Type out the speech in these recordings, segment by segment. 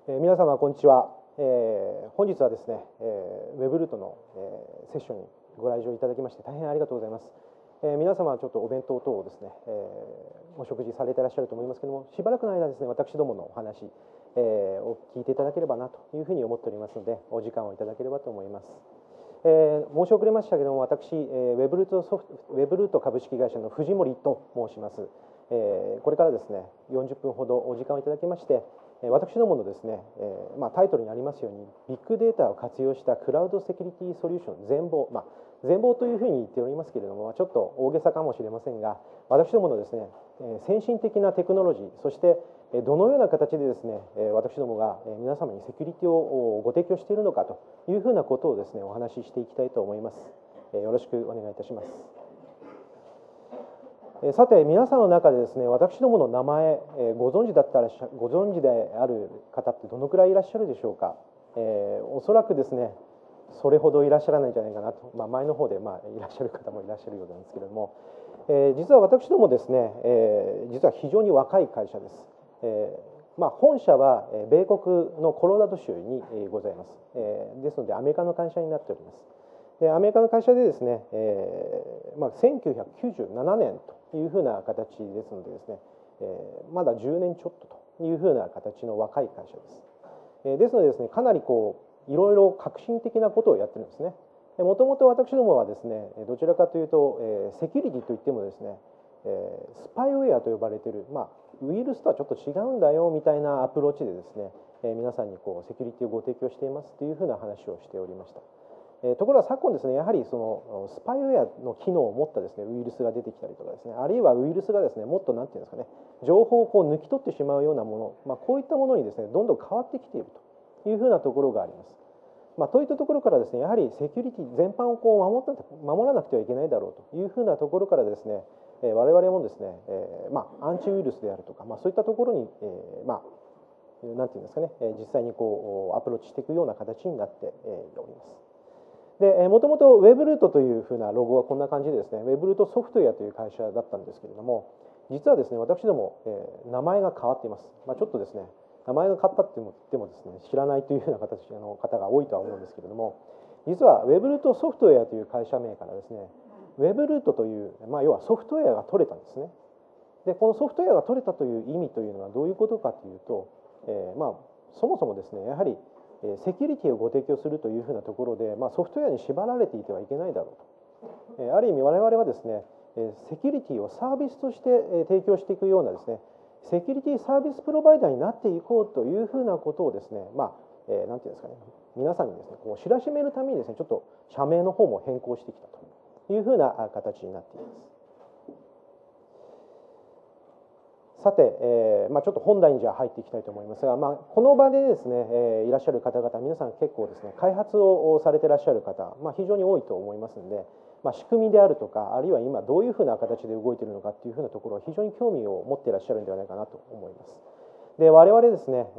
皆様こんにちは。本日はですね、Webroot の、セッションにご来場いただきまして大変ありがとうございます。皆様はちょっとお弁当等をですね、お食事されていらっしゃると思いますけども、しばらくの間ですね、私どものお話、を聞いていただければなというふうに思っておりますので、お時間をいただければと思います。申し遅れましたけども、私、Webroot 株式会社の藤森と申します。これからですね、40分ほどお時間をいただきまして、私どものですね、タイトルにありますように、ビッグデータを活用したクラウドセキュリティソリューション、全貌、全貌というふうに言っておりますけれども、ちょっと大げさかもしれませんが、私どものですね、先進的なテクノロジー、そしてどのような形でですね、私どもが皆様にセキュリティをご提供しているのかというふうなことをですね、お話ししていきたいと思います。よろしくお願いいたします。さて、皆さんの中でですね、私どもの名前、ご存知である方ってどのくらいいらっしゃるでしょうか。おそらくですね、それほどいらっしゃらないんじゃないかなと、前の方でいらっしゃる方もいらっしゃるようなんですけれども、実は私どもですね、実は非常に若い会社です。本社は米国のコロラド州にございます。ですので、アメリカの会社になっております。でアメリカの会社でですね、1997年というふうな形ですのでですね、まだ10年ちょっとというふうな形の若い会社です。ですのでですね、かなりいろいろ革新的なことをやってるんですね。もともと私どもはですね、どちらかというと、セキュリティといってもですね、スパイウェアと呼ばれている、ウイルスとはちょっと違うんだよみたいなアプローチでですね、皆さんにセキュリティをご提供していますというふうな話をしておりました。ところが昨今ですね、やはりそのスパイウェアの機能を持ったですね、ウイルスが出てきたりとかですね、あるいはウイルスがですね、もっとなんていうんですかね、情報を抜き取ってしまうようなもの、こういったものにですね、どんどん変わってきているというふうなところがあります。といったところからですね、やはりセキュリティ全般を守らなくてはいけないだろうというふうなところからですね、我々もですね、アンチウイルスであるとか、そういったところに、なんていうんですかね、実際にアプローチしていくような形になっております。で、もともと Webroot というふうなロゴはこんな感じでですね、Webroot ソフトウェアという会社だったんですけれども、実はですね、私ども、名前が変わっています。ちょっとですね、名前が変わったって言ってもですね、知らないというふうな形の方が多いとは思うんですけれども、実は Webroot ソフトウェアという会社名からですね、Webroot という、要はソフトウェアが取れたんですね。で、このソフトウェアが取れたという意味というのはどういうことかというと、そもそもですね、やはりセキュリティをご提供するというふうなところで、ソフトウェアに縛られていてはいけないだろうと。ある意味我々はですね、セキュリティをサービスとして提供していくようなですね、セキュリティサービスプロバイダーになっていこうというふうなことをですね、なんていうんですかね、皆さんにですね、知らしめるためにですね、ちょっと社名の方も変更してきたというふうな形になっています。さて、ちょっと本題にじゃあ入っていきたいと思いますが、この場でですね、いらっしゃる方々、皆さん結構ですね、開発をされていらっしゃる方、非常に多いと思いますので、仕組みであるとか、あるいは今どういうふうな形で動いているのかっていうふうなところは非常に興味を持っていらっしゃるんではないかなと思います。で、我々ですね、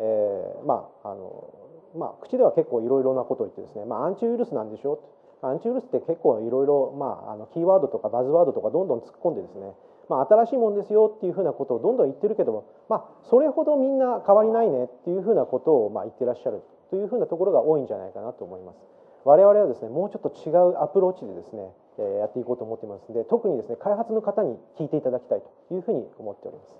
口では結構いろいろなことを言ってですね、アンチウイルスなんでしょと。アンチウイルスって結構いろいろキーワードとかバズワードとかどんどん突っ込んでですね、新しいもんですよっていうふうなことをどんどん言ってるけども、それほどみんな変わりないねっていうふうなことを言ってらっしゃるというふうなところが多いんじゃないかなと思います。我々はですね、もうちょっと違うアプローチでですね、やっていこうと思っていますので、特にですね、開発の方に聞いていただきたいというふうに思っております。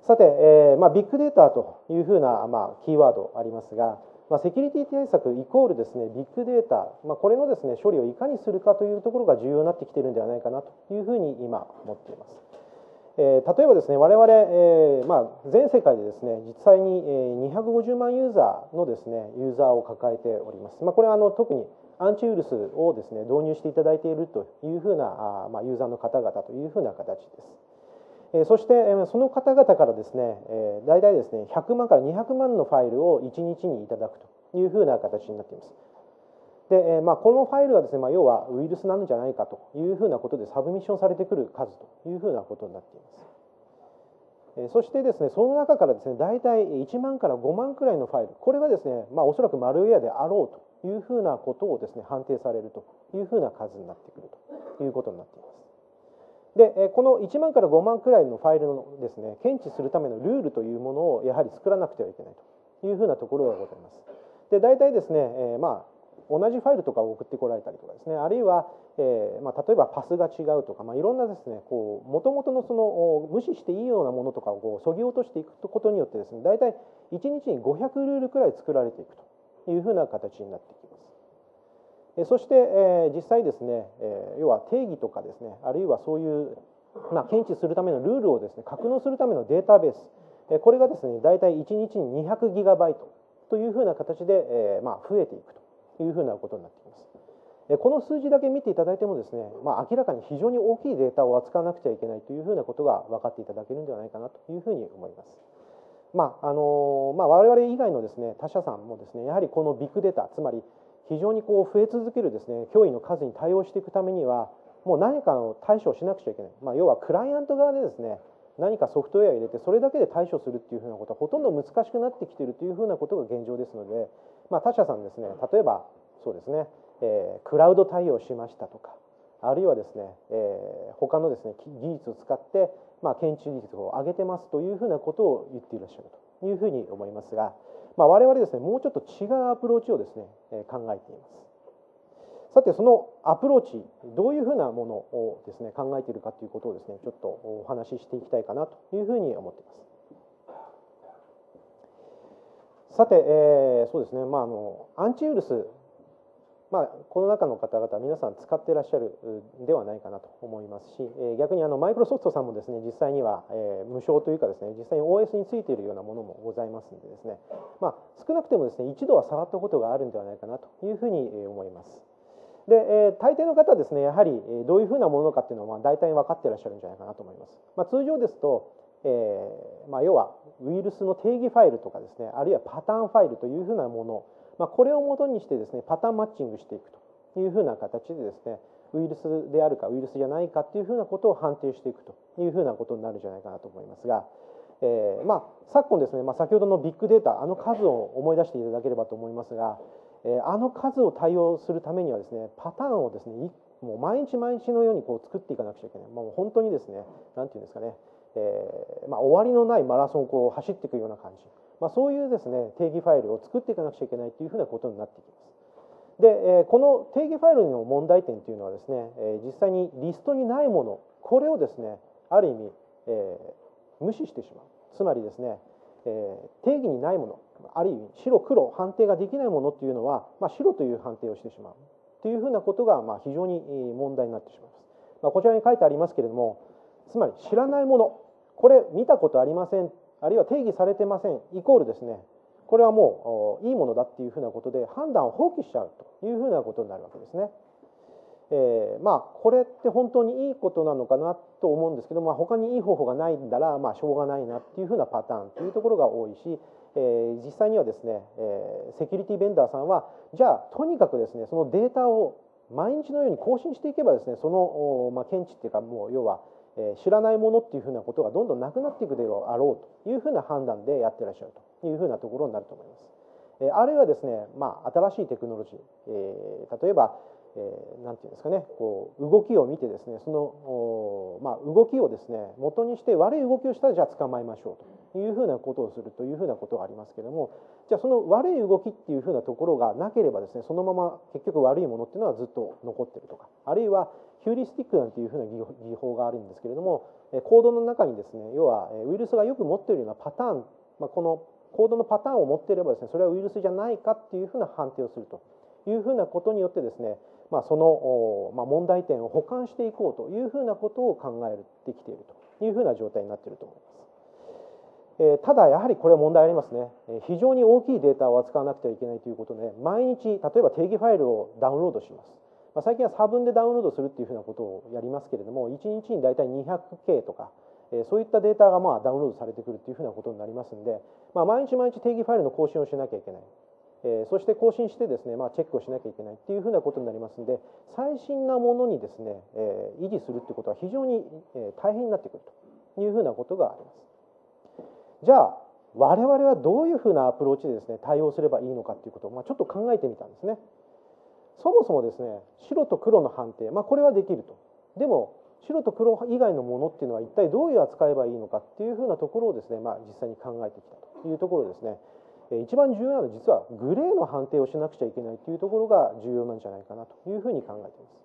さて、ビッグデータというふうなキーワードありますが、セキュリティ対策イコールですね、ビッグデータ、これのですね、処理をいかにするかというところが重要になってきているんではないかなというふうに今思っています。例えばですね、我々、全世界でですね、実際に250万ユーザーのですね、ユーザーを抱えております。これは特にアンチウイルスをですね、導入していただいているというふうなユーザーの方々というふうな形です。そしてその方々からですね、大体ですね、100万から200万のファイルを1日にいただくというふうな形になっています。で、このファイルがですね、要はウイルスなんじゃないかというふうなことでサブミッションされてくる数というふうなことになっています。そしてですね、その中からですね、大体1万から5万くらいのファイル、これがですね、おそらくマルウェアであろうというふうなことをですね、判定されるというふうな数になってくるということになっています。で、この1万から5万くらいのファイルのですね、検知するためのルールというものをやはり作らなくてはいけないとというふうなところがございます。で大体ですね、同じファイルとかを送ってこられたりとかですね、あるいは、例えばパスが違うとか、いろんなですね、もともとのその無視していいようなものとかを削ぎ落としていくことによってですね、大体1日に500ルールくらい作られていくというふうな形になってきます。そして、実際ですね、要は定義とかですね、あるいはそういう、検知するためのルールをですね、格納するためのデータベース、これがですね、大体1日に200ギガバイトというふうな形で、増えていくというふうなことになっています。この数字だけ見ていただいてもですね、明らかに非常に大きいデータを扱わなくちゃいけないというふうなことが分かっていただけるんではないかなというふうに思います。我々以外のですね、他社さんもですね、やはりこのビッグデータ、つまり非常に増え続けるですね、脅威の数に対応していくためには、もう何かの対処をしなくちゃいけない。要はクライアント側でですね、何かソフトウェアを入れてそれだけで対処するっていうふうなことはほとんど難しくなってきているというふうなことが現状ですので、他社さんですね、例えばそうですね、クラウド対応しましたとか、あるいはですね、他のですね技術を使って、検知率を上げてますというふうなことを言っていらっしゃるというふうに思いますが、我々ですね、もうちょっと違うアプローチをですね、考えています。さて、そのアプローチ、どういうふうなものをですね、考えているかということをですね、ちょっとお話ししていきたいかなというふうに思っています。さて、そうですね、アンチウイルス、この中の方々皆さん使っていらっしゃるではないかなと思いますし、逆にマイクロソフトさんもですね、実際には無償というかですね、実際に OS についているようなものもございますのでですね、少なくてもですね、一度は触ったことがあるんではないかなというふうに思います。で、大抵の方はですね、やはりどういうふうなものかっていうのは大体分かっていらっしゃるんじゃないかなと思います。通常ですと、要はウイルスの定義ファイルとかですね、あるいはパターンファイルというふうなもの、これをもとにしてですね、パターンマッチングしていくというふうな形でですね、ウイルスであるかウイルスじゃないかっていうふうなことを判定していくというふうなことになるんじゃないかなと思いますが、昨今ですね、先ほどのビッグデータ、数を思い出していただければと思いますが、数を対応するためにはですね、パターンをですね、もう毎日毎日のように作っていかなくちゃいけない。もう本当にですね、なんていうんですかね、終わりのないマラソンを走っていくような感じ、そういうですね、定義ファイルを作っていかなくちゃいけないというふうなことになってきます。で、この定義ファイルの問題点というのはですね、実際にリストにないもの、これをですね、ある意味、無視してしまう。つまりですね、定義にないもの、ある意味白黒判定ができないものっていうのは、白という判定をしてしまうというふうなことが非常に問題になってしまいます。こちらに書いてありますけれども、つまり知らないもの、これ見たことありません、あるいは定義されてませんイコールですね、これはもういいものだっていうふうなことで判断を放棄しちゃうというふうなことになるわけですね。これって本当にいいことなのかなと思うんですけど、他にいい方法がないんだら、しょうがないなっていうふうなパターンというところが多いし、実際にはですね、セキュリティベンダーさんは、じゃあとにかくですね、そのデータを毎日のように更新していけばですね、その、検知っていうか、もう要は知らないものっていうふうなことがどんどんなくなっていくであろうというふうな判断でやってらっしゃるというふうなところになると思います。あるいはですね、新しいテクノロジー、例えばなんていうんですかね、動きを見てですね、その、動きをですね元にして悪い動きをしたらじゃあ捕まえましょうというふうなことをするというふうなことがありますけれども、じゃあその悪い動きっていうふうなところがなければですね、そのまま結局悪いものっていうのはずっと残ってるとか、あるいはヒューリスティックなんていうふうな技法があるんですけれども、コードの中にですね、要はウイルスがよく持っているようなパターン、このコードのパターンを持っていればですね、それはウイルスじゃないかっていうふうな判定をするというふうなことによってですね、その問題点を補完していこうというふうなことを考えてきているというふうな状態になっていると思います。ただやはりこれは問題ありますね。非常に大きいデータを扱わなくてはいけないということで、毎日例えば定義ファイルをダウンロードします。最近は差分でダウンロードするっていうふうなことをやりますけれども、1日に大体 200K とか、そういったデータがダウンロードされてくるっていうふうなことになりますんで、毎日毎日定義ファイルの更新をしなきゃいけない。そして更新してですね、チェックをしなきゃいけないっていうふうなことになりますので、最新なものにですね、維持するってことは非常に大変になってくるというふうなことがあります。じゃあ我々はどういうふうなアプローチでですね対応すればいいのかっていうことをちょっと考えてみたんですね。そもそもですね、白と黒の判定、これはできると。でも白と黒以外のものっていうのは一体どういう扱えばいいのかっていうふうなところをですね、実際に考えてきたというところですね。 一番重要なのは実はグレーの判定をしなくちゃいけないというところが重要なんじゃないかなというふうに考えています。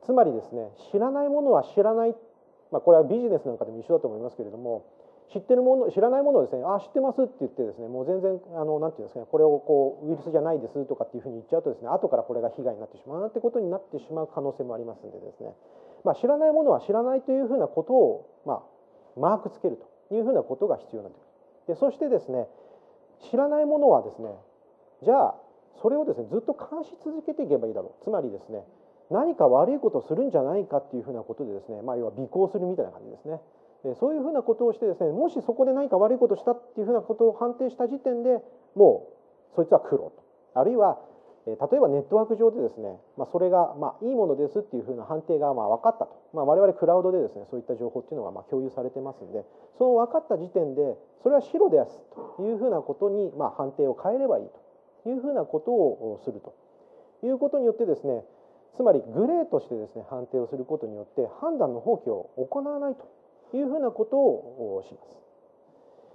つまりですね、知らないものは知らない、これはビジネスなんかでも一緒だと思いますけれども、知ってるもの、知らないものをですね、知ってますって言ってですね、もう全然なんていうんですかね、これをウイルスじゃないですとかっていうふうに言っちゃうとですね、後からこれが被害になってしまうなんてことになってしまう可能性もありますんでですね、知らないものは知らないというふうなことをマークつけるというふうなことが必要になってくる。でそしてですね、知らないものはですね、じゃあそれをですねずっと監視続けていけばいいだろう。つまりですね、何か悪いことをするんじゃないかっていうふうなことでですね、要は尾行するみたいな感じですね。そういうふうなことをしてですね、もしそこで何か悪いことをしたっていうふうなことを判定した時点でもうそいつは黒と、あるいは例えばネットワーク上でですね、それがいいものですっていうふうな判定が分かったと、我々クラウドでですねそういった情報っていうのが共有されてますんで、その分かった時点でそれは白ですというふうなことに判定を変えればいいというふうなことをするということによってですね、つまりグレーとしてですね判定をすることによって判断の放棄を行わないというふうなことをします。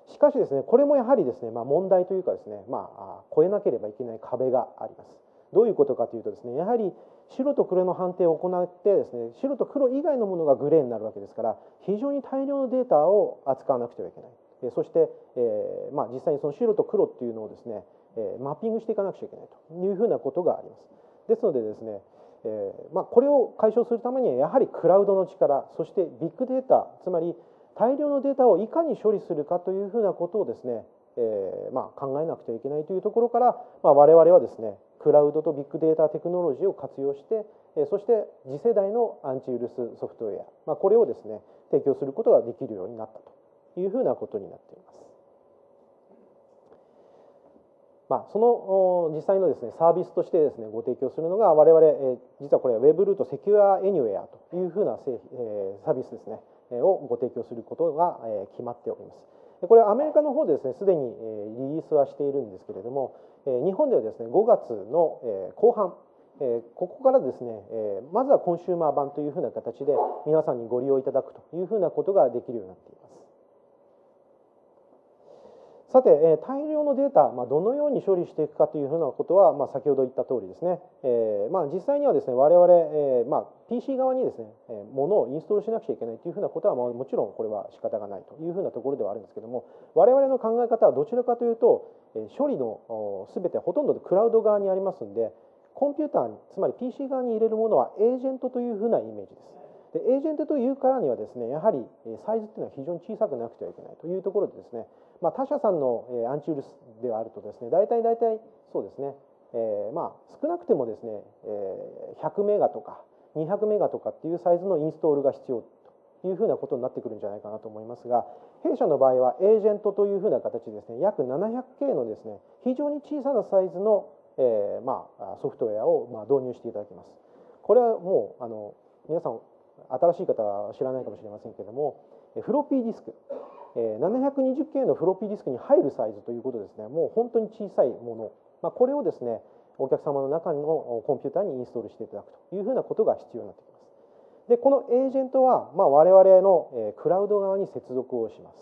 しかしですね、これもやはりですね、問題というかですね、越えなければいけない壁があります。どういうことかというとですね、やはり白と黒の判定を行ってですね、白と黒以外のものがグレーになるわけですから、非常に大量のデータを扱わなくてはいけない。そして、実際にその白と黒っていうのをですね、マッピングしていかなくちゃいけないというふうなことがあります。ですのでですね、これを解消するためにはやはりクラウドの力、そしてビッグデータ、つまり大量のデータをいかに処理するかというふうなことをですね、考えなくちゃいけないというところから、我々はですねクラウドとビッグデータテクノロジーを活用して、そして次世代のアンチウイルスソフトウェア、これをですね提供することができるようになったというふうなことになっています。その実際のですねサービスとしてですねご提供するのが我々、実はこれは Web ルートセキュアエニウェアというふうなサービスですねをご提供することが決まっております。これはアメリカの方でですねすでにリリースはしているんですけれども、日本ではですね5月の後半、ここからですねまずはコンシューマー版というふうな形で皆さんにご利用いただくというふうなことができるようになっています。さて、大量のデータ、どのように処理していくかというふうなことは、先ほど言った通りですね、実際にはですね我々、PC 側にですねものをインストールしなくちゃいけないというふうなことは、もちろんこれは仕方がないというふうなところではあるんですけども、我々の考え方はどちらかというと、処理の全てほとんどでクラウド側にありますんで、コンピューターに、つまり PC 側に入れるものはエージェントというふうなイメージです。でエージェントというからにはですね、やはりサイズっていうのは非常に小さくなくてはいけないというところでですね、他社さんのアンチウイルスではあるとですね、大体そうですね、少なくてもですね100メガとか200メガとかっていうサイズのインストールが必要というふうなことになってくるんじゃないかなと思いますが、弊社の場合はエージェントというふうな形でですね、約 700K のですね非常に小さなサイズのソフトウェアを導入していただきます。これはもう皆さん新しい方は知らないかもしれませんけれども、フロッピーディスク、720K のフロッピーディスクに入るサイズということですね、もう本当に小さいもの、これをですねお客様の中のコンピューターにインストールしていただくというふうなことが必要になってきます。でこのエージェントは、我々のクラウド側に接続をします。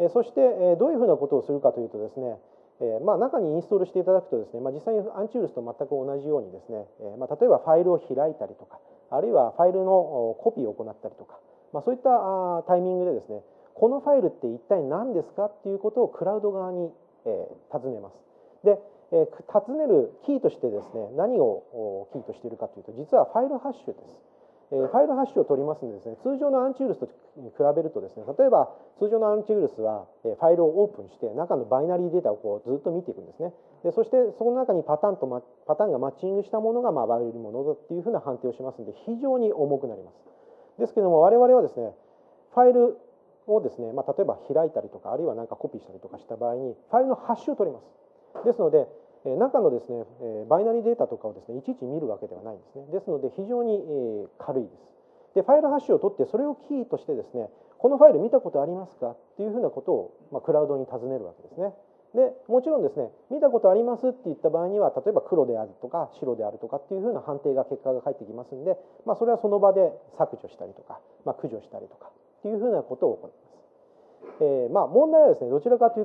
そしてどういうふうなことをするかというとですね、中にインストールしていただくとですね、実際にアンチウイルスと全く同じようにですね、例えばファイルを開いたりとか、あるいはファイルのコピーを行ったりとか、そういったタイミングでですね、このファイルって一体何ですかっていうことをクラウド側に尋ねます。で尋ねるキーとしてですね、何をキーとしているかというと、実はファイルハッシュです。ファイルハッシュを取りますのでですね、通常のアンチウイルスと比べるとですね、例えば通常のアンチウイルスはファイルをオープンして中のバイナリーデータをずっと見ていくんですね。でそしてその中にパターンがマッチングしたものが悪いものだっていうふうな判定をしますので、非常に重くなります。ですけども我々はですね、ファイルをですね、例えば開いたりとか、あるいはコピーしたりとかした場合にファイルのハッシュを取ります。ですので中のですねバイナリーデータとかをですねいちいち見るわけではないんですね。ですので非常に軽いです。でファイルハッシュを取ってそれをキーとしてですね、このファイル見たことありますかっていうふうなことを、クラウドに尋ねるわけですね。でもちろんですね、見たことありますって言った場合には、例えば黒であるとか白であるとかっていうふうな判定が結果が返ってきますんで、それはその場で削除したりとか、駆除したりとかっていうふうなことを行います。問題はですね、どちらかというと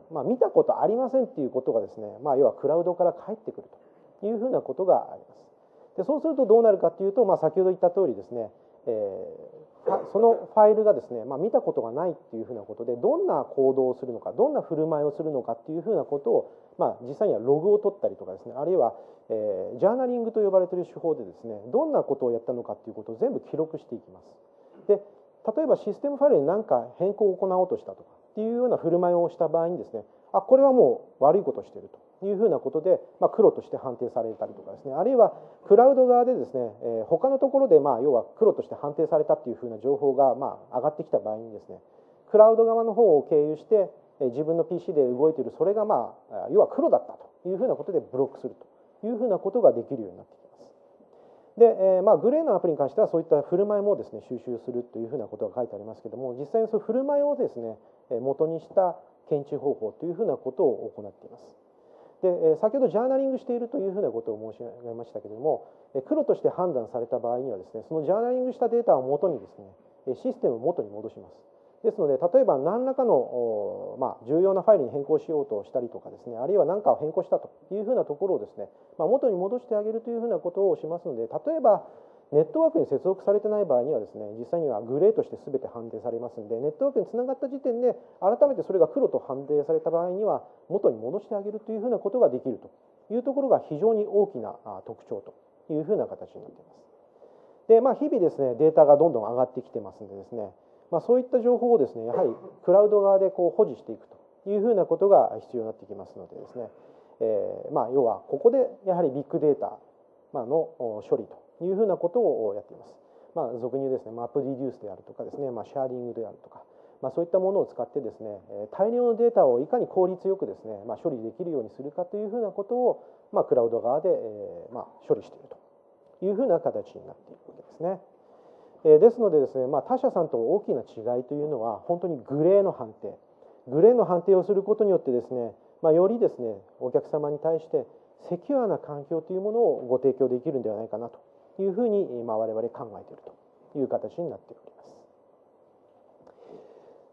見たことありませんっていうことがですね、要はクラウドから返ってくるというふうなことがあります。でそうするとどうなるかっていうと、先ほど言った通りですね、そのファイルがですね、見たことがないっていうふうなことで、どんな行動をするのか、どんな振る舞いをするのかっていうふうなことを、実際にはログを取ったりとかですね、あるいは、ジャーナリングと呼ばれている手法でですね、どんなことをやったのかっていうことを全部記録していきます。で例えばシステムファイルに何か変更を行おうとしたとかっていうような振る舞いをした場合にですね、これはもう悪いことをしているというふうなことで、黒として判定されたりとかですね、あるいはクラウド側でですね、他のところで要は黒として判定されたっていうふうな情報が上がってきた場合にですね、クラウド側の方を経由して自分の PC で動いているそれが要は黒だったというふうなことでブロックするというふうなことができるようになってきます。で、グレーのアプリに関してはそういった振る舞いもですね収集するというふうなことが書いてありますけども、実際にその振る舞いをですね元にした検知方法というふうなことを行っています。で先ほどジャーナリングしているというふうなことを申し上げましたけれども、黒として判断された場合にはですね、そのジャーナリングしたデータを元にですねシステムを元に戻します。ですので例えば何らかの、重要なファイルに変更しようとしたりとかですね、あるいは何かを変更したというふうなところをですね、元に戻してあげるというふうなことをしますので、例えばネットワークに接続されてない場合にはですね、実際にはグレーとして全て判定されますので、ネットワークにつながった時点で改めてそれが黒と判定された場合には元に戻してあげるというふうなことができるというところが非常に大きな特徴というふうな形になっています。で、日々ですねデータがどんどん上がってきてますのでですね、そういった情報をですねやはりクラウド側で保持していくというふうなことが必要になってきますのでですね、要はここでやはりビッグデータの処理というふうなことをやっています。俗に言うですねマップリデュースであるとかですね、シャーディングであるとか、そういったものを使ってですね大量のデータをいかに効率よくですね、処理できるようにするかというふうなことを、クラウド側で、処理しているというふうな形になっているわけですね。ですのでですね、他社さんと大きな違いというのは本当にグレーの判定をすることによってですね、よりですねお客様に対してセキュアな環境というものをご提供できるんではないかなというふうに、我々考えているという形になっております。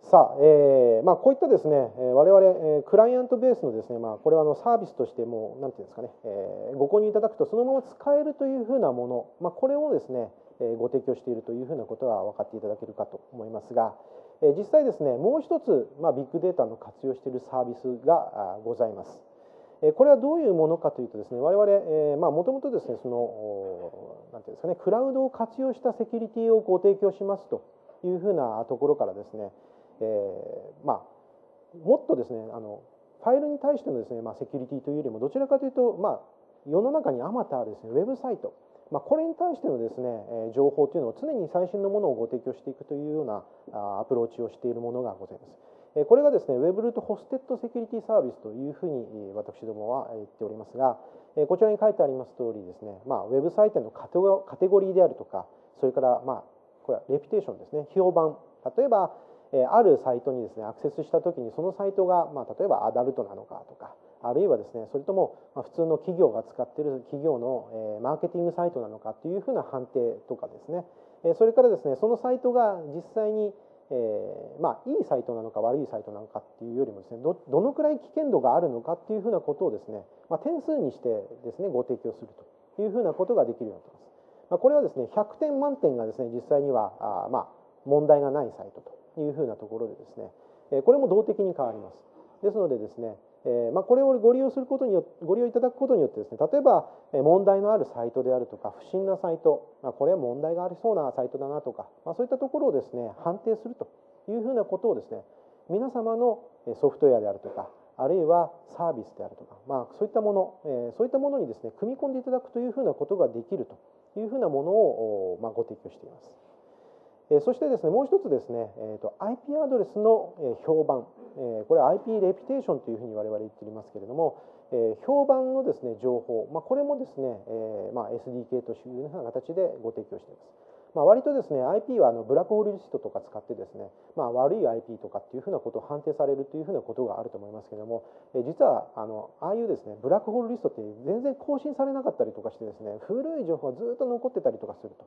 さあ、こういったですね我々クライアントベースのですね、これはサービスとしても何ていうんですかね、ご購入いただくとそのまま使えるというふうなもの、これをですねご提供しているというふうなことは分かっていただけるかと思いますが、実際ですねもう一つ、ビッグデータの活用しているサービスがございます。これはどういうものかというとですね、我々もともとですねなんていうんですかね、クラウドを活用したセキュリティをご提供しますというふうなところからですね、もっとですねファイルに対してのですね、セキュリティというよりもどちらかというと、世の中にあまたですねウェブサイト、これに対してのですね情報というのを常に最新のものをご提供していくというようなアプローチをしているものがございます。これがですね Web ルートホステッドセキュリティサービスというふうに私どもは言っておりますが、こちらに書いてあります通りですね、ウェブサイトのカテゴリーであるとか、それからこれはレピュテーションですね、評判、例えばあるサイトにですねアクセスした時にそのサイトが例えばアダルトなのかとか、あるいはですねそれとも普通の企業が使っている企業のマーケティングサイトなのかというふうな判定とかですね、それからですねそのサイトが実際にいいサイトなのか悪いサイトなのかっていうよりもですねどのくらい危険度があるのかっていうふうなことをですね、点数にしてですねご提供するというふうなことができるようになっています。これはですね100点満点がですね実際には問題がないサイトというふうなところでですね、これも動的に変わります。ですのでですね、これをご利用いただくことによってですね、例えば問題のあるサイトであるとか不審なサイト、これは問題がありそうなサイトだなとか、そういったところをですね判定するというふうなことをですね皆様のソフトウェアであるとか、あるいはサービスであるとか、そういったものにですね組み込んでいただくというふうなことができるというふうなものをご提供しています。そしてですねもう一つですね、IP アドレスの評判、これは IP レピュテーションというふうに我々言っておりますけれども、評判のですね情報、これもですね、SDK というような形でご提供しています。割とですね IP はブラックホールリストとか使ってですね、悪い IP とかっていうふうなことを判定されるというふうなことがあると思いますけれども、実はああいうですねブラックホールリストって全然更新されなかったりとかしてですね、古い情報がずっと残ってたりとかすると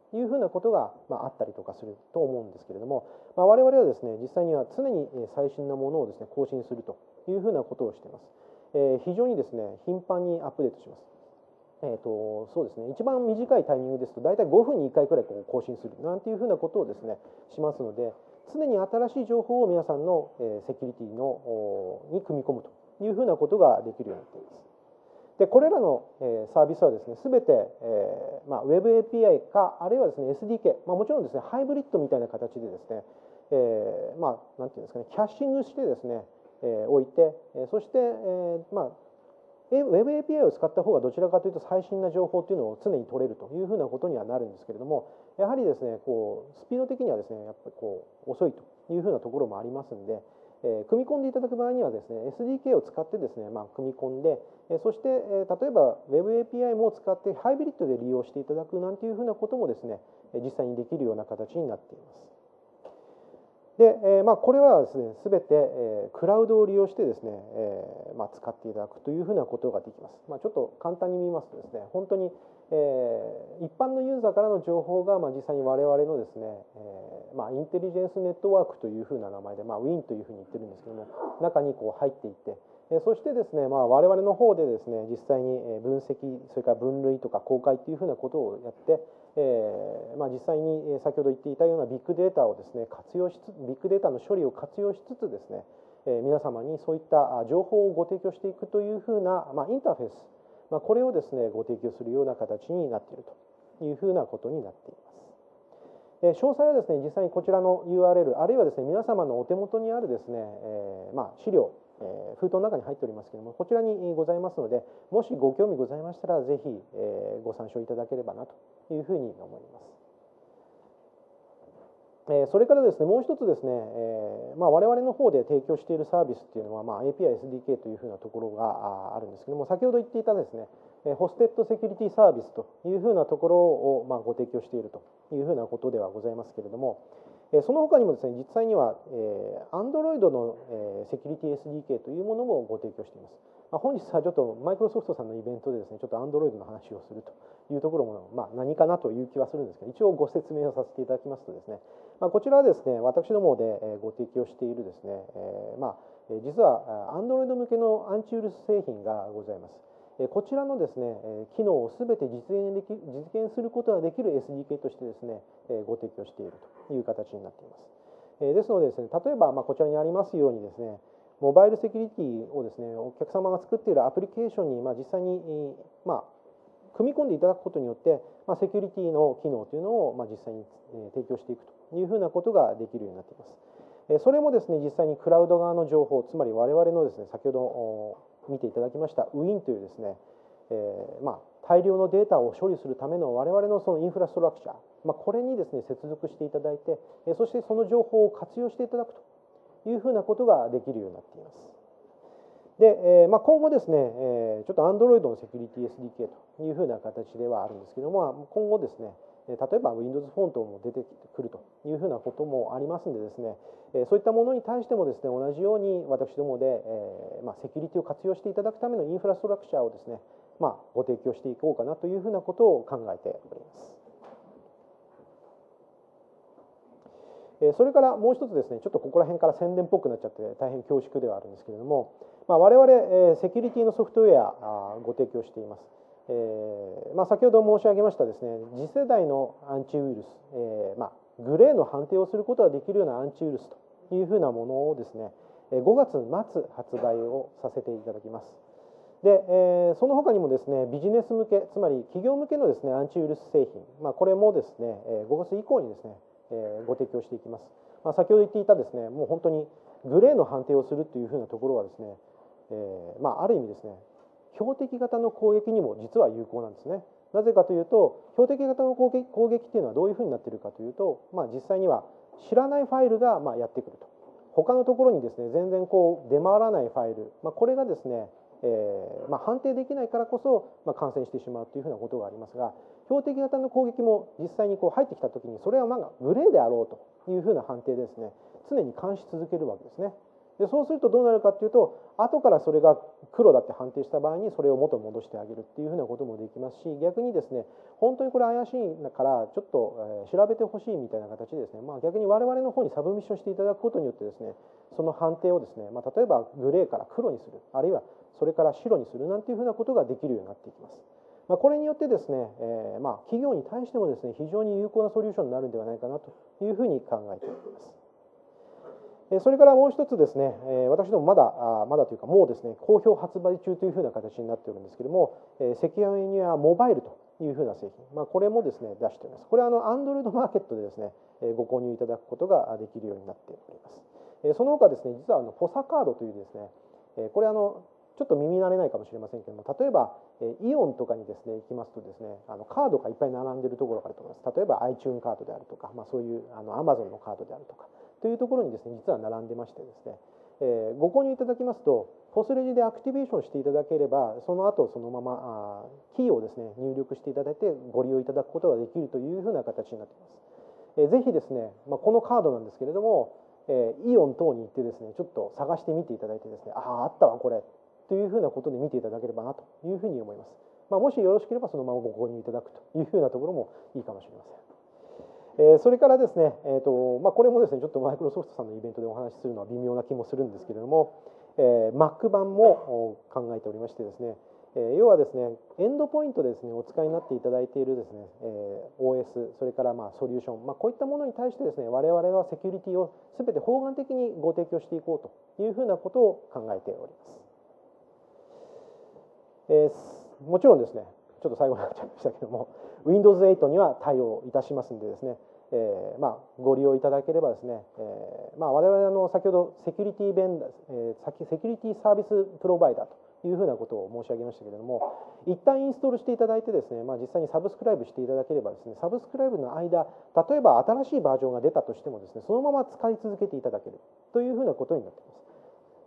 いうふうなことが、あったりとかすると思うんですけれども、我々はですね、実際には常に最新なものをですね、更新するというふうなことをしています。非常にですね、頻繁にアップデートします。そうですね、一番短いタイミングですと大体5分に1回くらい更新するなんていうふうなことをですねしますので、常に新しい情報を皆さんのセキュリティに組み込むというふうなことができるようになっています。でこれらのサービスはですね全てWeb API かあるいはですね SDK、もちろんですねハイブリッドみたいな形でですねなんていうんですかね、キャッシングしてですね置いて、そしてWeb API を使った方がどちらかというと最新な情報というのを常に取れるというふうなことにはなるんですけれども、やはりですねスピード的にはですねやっぱり遅いというふうなところもありますんで、組み込んでいただく場合にはですね SDK を使ってですね、組み込んで、そして例えば Web API も使ってハイブリッドで利用していただくなんていうふうなこともですね実際にできるような形になっています。で、これはですね全てクラウドを利用してですね使っていただくというふうなことができます。ちょっと簡単に見ますとですね、本当に一般のユーザーからの情報が実際に我々のですねインテリジェンスネットワークというふうな名前でWIN というふうに言ってるんですけども、中に入っていってそしてですね我々の方でですね実際に分析、それから分類とか公開というふうなことをやって、実際に先ほど言っていたようなビッグデータをですね活用しつつ、ビッグデータの処理を活用しつつですね皆様にそういった情報をご提供していくというふうなインターフェース、これをですねご提供するような形になっているというふうなことになっています。詳細はですね実際にこちらの URL あるいはですね皆様のお手元にあるですね資料、封筒の中に入っておりますけれども、こちらにございますので、もしご興味ございましたらぜひご参照いただければなというふうに思います。それからですねもう一つですね我々の方で提供しているサービスっていうのはAPI SDK というふうなところがあるんですけども、先ほど言っていたですねホステッドセキュリティサービスというふうなところをご提供しているというふうなことではございますけれども、その他にもですね実際には Android のセキュリティ SDK というものもご提供しています。本日はちょっとマイクロソフトさんのイベントでですねちょっと Android の話をするというところも何かなという気はするんですけど、一応ご説明をさせていただきますとですね、こちらはですね私どもでご提供しているですね実は Android 向けのアンチウイルス製品がございます。こちらのですね機能をすべて実現することができる SDK としてですねご提供しているという形になっています。ですのでですね例えばこちらにありますようにですねモバイルセキュリティをですねお客様が作っているアプリケーションに実際に組み込んでいただくことによってセキュリティの機能というのを実際に提供していくというふうなことができるようになっています。それもですね実際にクラウド側の情報、つまり我々のですね先ほど見ていただきました WIN というですね大量のデータを処理するための我々のそのインフラストラクチャー、これにですね接続していただいて、そしてその情報を活用していただくというふうなことができるようになっています。で、今後ですねちょっと Android のセキュリティ SDK というふうな形ではあるんですけども、今後ですね例えば Windows フォントも出てくるというふうなこともありますんでですね、そういったものに対してもですね同じように私どもでセキュリティを活用していただくためのインフラストラクチャーをですねご提供していこうかなというふうなことを考えております。それからもう一つですね、ちょっとここら辺から宣伝っぽくなっちゃって大変恐縮ではあるんですけれども、我々セキュリティのソフトウェアご提供しています。先ほど申し上げましたですね次世代のアンチウイルス、グレーの判定をすることができるようなアンチウイルスというふうなものをですね5月末発売をさせていただきます。で、その他にもですねビジネス向け、つまり企業向けのですねアンチウイルス製品、これもですね5月以降にですねご提供していきます。先ほど言っていたですねもう本当にグレーの判定をするというふうなところはですね、ある意味ですね標的型の攻撃にも実は有効なんですね。なぜかというと標的型の攻撃っていうのはどういうふうになっているかというと、実際には知らないファイルがやってくると、他のところにですね全然出回らないファイル、これがですね判定できないからこそ感染してしまうというふうなことがありますが、標的型の攻撃も実際に入ってきたときにそれはグレーであろうというふうな判定でですね常に監視続けるわけですね。 でそうするとどうなるかっていうと、後からそれが黒だって判定した場合にそれを元に戻してあげるっていうふうなこともできますし、逆にですね、本当にこれ怪しいからちょっと調べてほしいみたいな形でですね、逆に我々の方にサブミッションしていただくことによってですね、その判定をですね、例えばグレーから黒にする、あるいはそれから白にするなんていうふうなことができるようになっていきます。これによってですね、企業に対してもですね、非常に有効なソリューションになるんではないかなというふうに考えております。それからもう一つですね、私どもまだというかもうですね、好評発売中というふうな形になっているんですけれども、セキュアエニアモバイルというふうな製品、これもですね、出しております。これはAndroid マーケットでですね、ご購入いただくことができるようになっております。その他ですね、実はフォサカードというですね、これちょっと耳慣れないかもしれませんけれども、例えばイオンとかにですね行きますとですね、カードがいっぱい並んでいるところがあると思います。例えば iTunes カードであるとか、そういうAmazon のカードであるとかというところにですね、実は並んでましてですね、ご購入いただきますと、ポスレジでアクティベーションしていただければ、その後そのままキーをですね入力していただいてご利用いただくことができるというふうな形になっています。ぜひですね、このカードなんですけれども、イオン等に行ってですね、ちょっと探してみていただいてですね、あったわこれというふうなことで見ていただければなというふうに思います。もしよろしければそのままご購入いただくというふうなところもいいかもしれません。それからですね、これもですね、ちょっとマイクロソフトさんのイベントでお話しするのは微妙な気もするんですけれども、Mac 版も考えておりましてですね、要はですね、エンドポイントでですね、お使いになっていただいているですね、OS、それからソリューション、こういったものに対してですね、我々はセキュリティを全て包含的にご提供していこうというふうなことを考えております。もちろんですね、ちょっと最後になっちゃいましたけども、Windows 8には対応いたしますんでですね、ご利用いただければですね、我々先ほどセキュリティサービスプロバイダーというふうなことを申し上げましたけれども、一旦インストールしていただいてですね、実際にサブスクライブしていただければですね、サブスクライブの間、例えば新しいバージョンが出たとしてもですね、そのまま使い続けていただけるというふうなことになっています。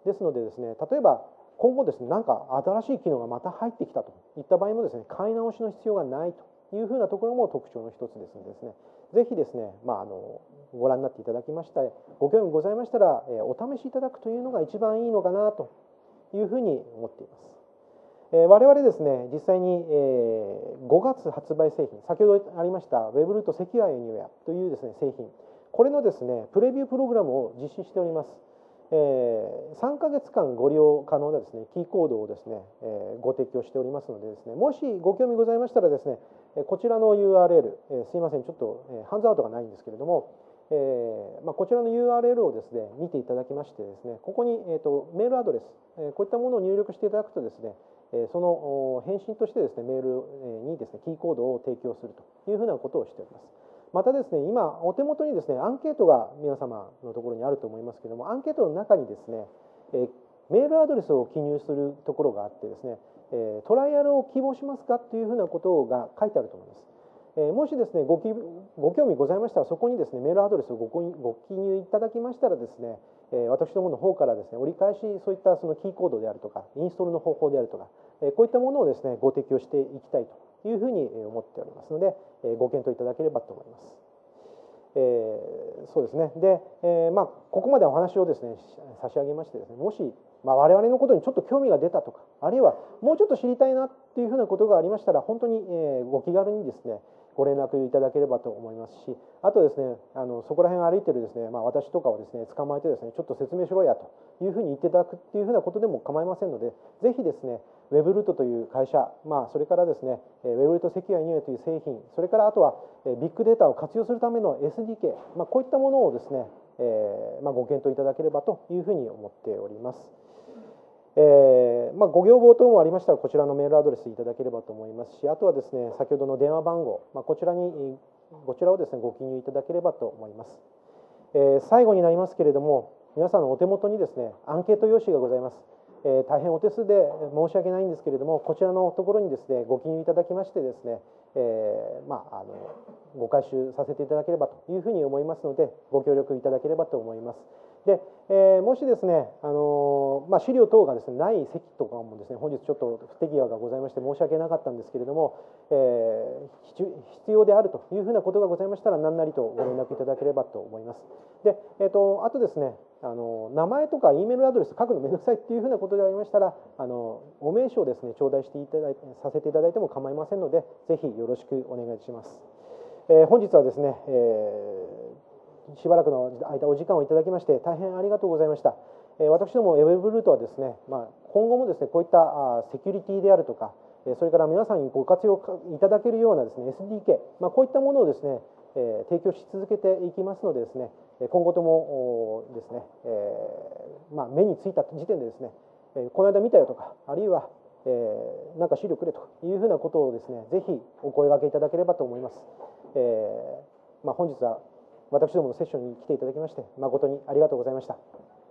ですのでですね、例えば今後ですね、何か新しい機能がまた入ってきたといった場合もですね、買い直しの必要がないというふうなところも特徴の一つですのでですね、ぜひですね、ご覧になっていただきましたご興味ございましたら、お試しいただくというのが一番いいのかなというふうに思っています。我々ですね、実際に5月発売製品、先ほどありました WebRoot Secure Anywhere というですね製品、これのですねプレビュープログラムを実施しております。3ヶ月間ご利用可能なですねキーコードをですねご提供しておりますのでですね、もしご興味ございましたらですね、こちらの URL、すいません、ちょっとハンズアウトがないんですけれども、こちらの URL をですね見ていただきましてですね、ここにメールアドレス、こういったものを入力していただくとですね、その返信としてですねメールにですねキーコードを提供するというふうなことをしております。またですね、今お手元にですねアンケートが皆様のところにあると思いますけれども、アンケートの中にですねメールアドレスを記入するところがあってですね、トライアルを希望しますかというふうなことが書いてあると思います。もしですねご興味ございましたら、そこにですねメールアドレスをご記入いただきましたらですね、私どもの方からですね折り返しそういったそのキーコードであるとかインストールの方法であるとか、こういったものをですねご提供していきたいというふうに思っておりますので、ご検討いただければと思います。そうですね。で、ここまでお話をですね差し上げましてですね、もし我々のことにちょっと興味が出たとか、あるいはもうちょっと知りたいなっていうふうなことがありましたら、本当にご気軽にですねご連絡いただければと思いますし、あとですねそこら辺歩いてるですね、私とかをですね捕まえてですねちょっと説明しろやというふうに言っていただくっていうふうなことでも構いませんので、ぜひですねWebRoot という会社、それからですね WebRoot Secure Anywhere という製品、それからあとはビッグデータを活用するための SDK、こういったものをですねご検討いただければというふうに思っております。ご要望等もありましたらこちらのメールアドレスいただければと思いますし、あとはですね先ほどの電話番号、こちらをですねご記入いただければと思います。最後になりますけれども、皆さんのお手元にですねアンケート用紙がございます。大変お手数で申し訳ないんですけれども、こちらのところにですねご記入いただきましてですね、 ご回収させていただければというふうに思いますので、ご協力いただければと思います。で、もしですね、資料等がですねない席とかもですね、本日ちょっと不手際がございまして申し訳なかったんですけれども、必要であるというふうなことがございましたら、何なりとご連絡いただければと思います。で、あとですね、名前とか E メールアドレス書くのめんどくさいっていうふうなことでありましたら、お名刺をですね頂戴していただいてさせていただいても構いませんので、ぜひよろしくお願いします。本日はですね、しばらくの間お時間をいただきまして大変ありがとうございました。私ども Web ルートはですね、今後もですねこういったセキュリティであるとか、それから皆さんにご活用いただけるようなですね SDK、こういったものをですね提供し続けていきますのでですね、今後ともですね、目についた時点でですね、この間見たよとか、あるいはなんか資料くれというふうなことをですね、ぜひお声掛けいただければと思います。本日は私どものセッションに来ていただきまして誠にありがとうございました。